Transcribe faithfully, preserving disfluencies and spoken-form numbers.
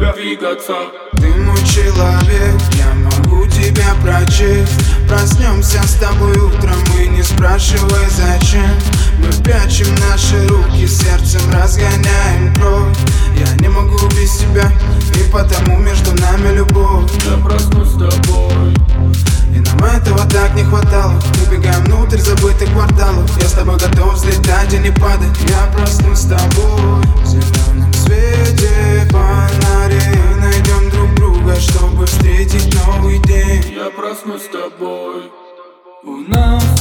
быстро двигаться. Ты мой человек, я могу тебя прочесть. Проснемся с тобой утром и не спрашивай зачем. Мы прячем наши руки, сердцем разгоняем кровь. Я не могу без тебя, и потому между нами любовь. Я проснусь с тобой, и нам этого так не хватало. Убегаем внутрь забытых кварталов. Я с тобой готов взлетать и не падать. Я проснусь с тобой в зеленом свете фонарей. Найдем друг друга, чтобы встретить новый день. я проснусь с тобой. У нас